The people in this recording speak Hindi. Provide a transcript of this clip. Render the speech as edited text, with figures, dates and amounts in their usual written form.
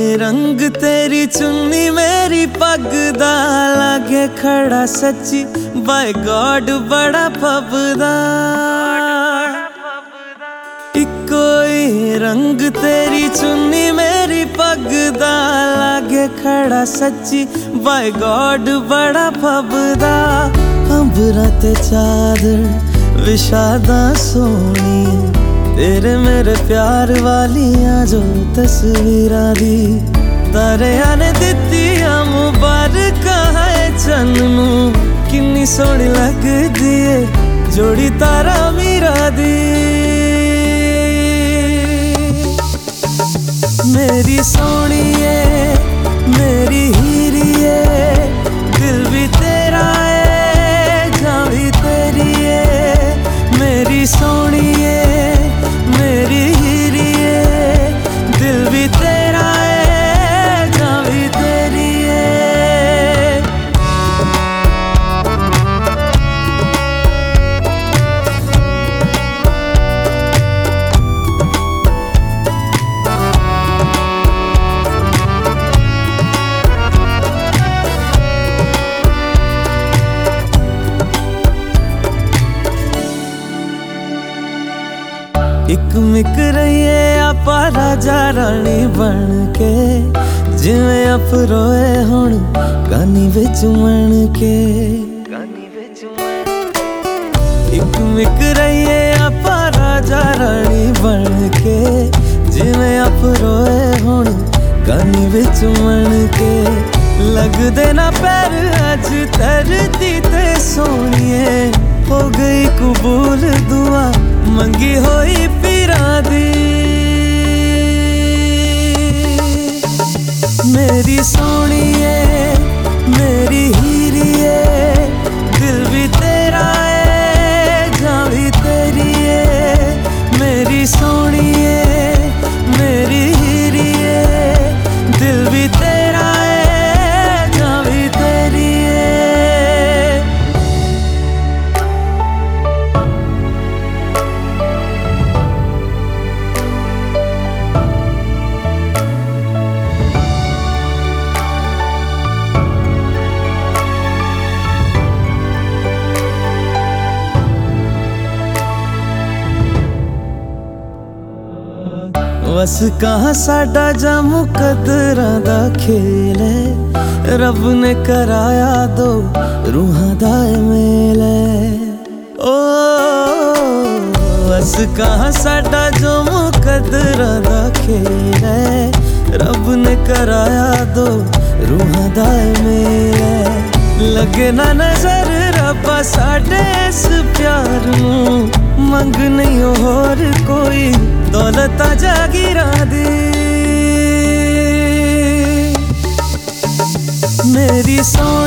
रंग तेरी चुन्नी मेरी पग दा लागे खड़ा सच्ची बाय गॉड बड़ा फबदा। इको ही रंग तेरी चुन्नी मेरी पग दा लागे खड़ा सच्ची बाय गॉड बड़ा फबदा। अंबरां ते चादर विशादा सोनी तेरे मेरे प्यार वालियां जो तस्वीरां दी तारियां ने दित्तियां मुबारकां है चन्नू। किन्नी सोहनी लगदी है जोड़ी तारा मीरा दी। मेरी सोहणीए मेरी हीरीए दिल भी तेरा है जां भी तेरी है। मेरी सोहणीए मेरी हीरीए दिल भी तेरा है जां भी तेरी है। एक मिक रहिए आपा राजा रानी बन के जिवें अफरोए हुण गानी विच मन के। एक मिक रहिए आपा राजा रानी बन के जिवें अफरोए हुण गानी विच मन के। लगदे ना पैर अज धरती ते सोहणीए हो गई कबूल दुआ मंगी होई पीरा दी। मेरी सोहणीए मेरी हीरीए दिल भी तेरा है जां भी तेरी है। मेरी सोहणीए मेरी हीरीए दिल भी तेरा है जां भी तेरी है। बस कहाँ साडा जा मुकद्दरां दा खेल है रब ने कराया दो रूहां दा मेल है। ओ बस कहाँ साडा जो मुकद्दरां दा खेल है रब ने कराया दो रूहां दा मेल है। लगे ना नजर रब्बा साडे इस प्यार नू मंग नहीं होर कोई दौलत जागीरां दी। मेरी